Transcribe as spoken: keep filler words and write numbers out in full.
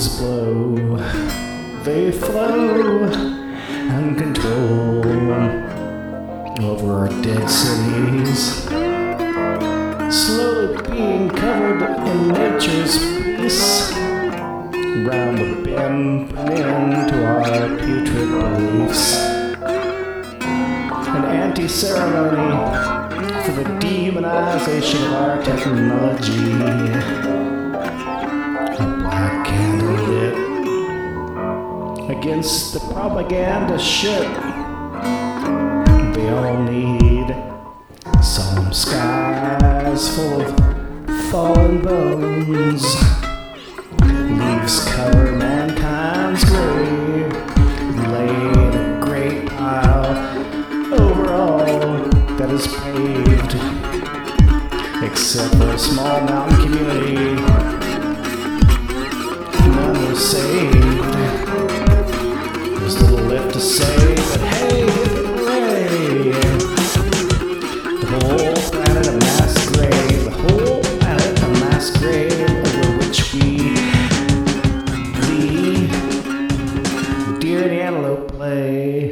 winds blow, they flow uncontrolled over our dead cities, slowly being covered in nature's peace. Round the bend, put into our putrid beliefs. An anti-ceremony for the demonization of our technology. A black candle lit against the propaganda shit. They all need solemn skies full of fallen bones. Leaves cover mankind's grave, laid a great pile over all that is paved, except for a small mountain community. None was saved. There's little left to say, but hey, hooray! The whole planet a mass grave, the whole planet a mass grave over which we, the deer and antelope play.